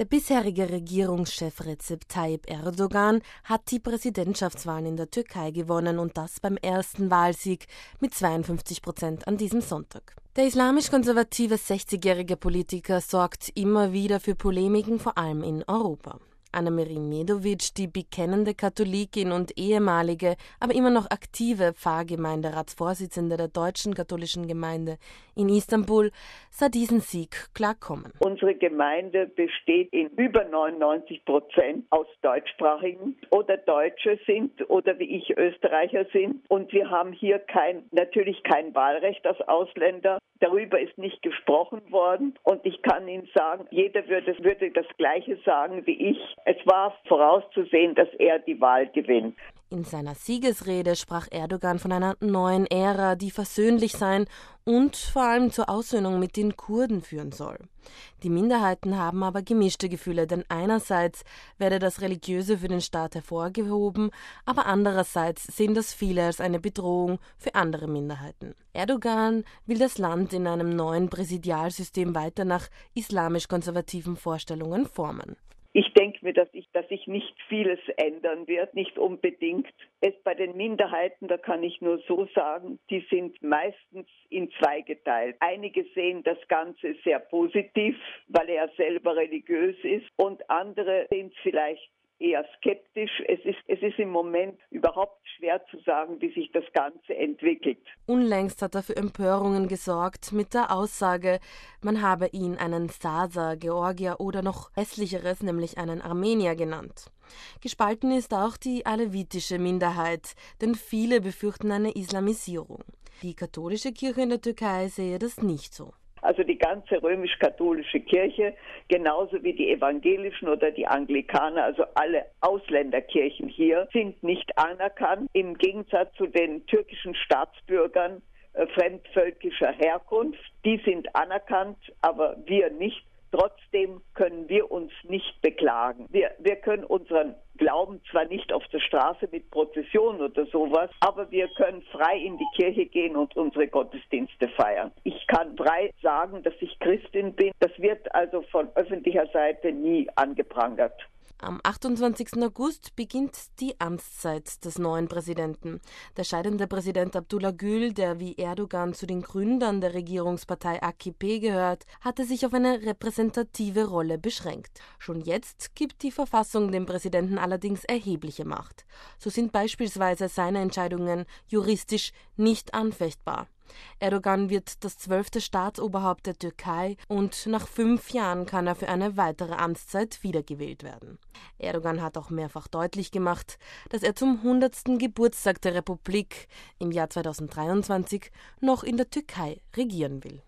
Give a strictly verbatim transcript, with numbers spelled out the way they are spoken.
Der bisherige Regierungschef Recep Tayyip Erdogan hat die Präsidentschaftswahlen in der Türkei gewonnen und das beim ersten Wahlsieg mit zweiundfünfzig Prozent an diesem Sonntag. Der islamisch-konservative sechzigjährige Politiker sorgt immer wieder für Polemiken, vor allem in Europa. Annemarie Medovic, die bekennende Katholikin und ehemalige, aber immer noch aktive Pfarrgemeinderatsvorsitzende der deutschen katholischen Gemeinde in Istanbul, sah diesen Sieg klar kommen. Unsere Gemeinde besteht in über neunundneunzig Prozent aus Deutschsprachigen oder Deutsche sind oder wie ich Österreicher sind. Und wir haben hier kein, natürlich kein Wahlrecht als Ausländer. Darüber ist nicht gesprochen worden. Und ich kann Ihnen sagen, jeder würde, würde das Gleiche sagen wie ich. Es war vorauszusehen, dass er die Wahl gewinnt. In seiner Siegesrede sprach Erdogan von einer neuen Ära, die versöhnlich sein und vor allem zur Aussöhnung mit den Kurden führen soll. Die Minderheiten haben aber gemischte Gefühle, denn einerseits werde das Religiöse für den Staat hervorgehoben, aber andererseits sehen das viele als eine Bedrohung für andere Minderheiten. Erdogan will das Land in einem neuen Präsidialsystem weiter nach islamisch-konservativen Vorstellungen formen. Ich denke mir, dass ich, dass sich nicht vieles ändern wird, nicht unbedingt. Es bei den Minderheiten, da kann ich nur so sagen, die sind meistens in zwei geteilt. Einige sehen das Ganze sehr positiv, weil er selber religiös ist, und andere sehen es vielleicht eher skeptisch. Es ist, es ist im Moment überhaupt schwer zu sagen, wie sich das Ganze entwickelt. Unlängst hat er für Empörungen gesorgt mit der Aussage, man habe ihn einen Sasa, Georgier oder noch hässlicheres, nämlich einen Armenier genannt. Gespalten ist auch die alevitische Minderheit, denn viele befürchten eine Islamisierung. Die katholische Kirche in der Türkei sehe das nicht so. Also die ganze römisch-katholische Kirche, genauso wie die evangelischen oder die Anglikaner, also alle Ausländerkirchen hier, sind nicht anerkannt. Im Gegensatz zu den türkischen Staatsbürgern äh, fremdvölkischer Herkunft. Die sind anerkannt, aber wir nicht. Trotzdem können wir uns nicht beklagen. Wir, wir können unseren Glauben zwar nicht auf der Straße mit Prozession oder sowas, aber wir können frei in die Kirche gehen und unsere Gottesdienste feiern. Ich kann frei sagen, dass ich Christin bin. Das wird also von öffentlicher Seite nie angeprangert. Am achtundzwanzigsten August beginnt die Amtszeit des neuen Präsidenten. Der scheidende Präsident Abdullah Gül, der wie Erdogan zu den Gründern der Regierungspartei A K P gehört, hatte sich auf eine repräsentative Rolle beschränkt. Schon jetzt gibt die Verfassung dem Präsidenten allerdings erhebliche Macht. So sind beispielsweise seine Entscheidungen juristisch nicht anfechtbar. Erdogan wird das zwölfte Staatsoberhaupt der Türkei und nach fünf Jahren kann er für eine weitere Amtszeit wiedergewählt werden. Erdogan hat auch mehrfach deutlich gemacht, dass er zum hundertsten Geburtstag der Republik im Jahr zweitausenddreiundzwanzig noch in der Türkei regieren will.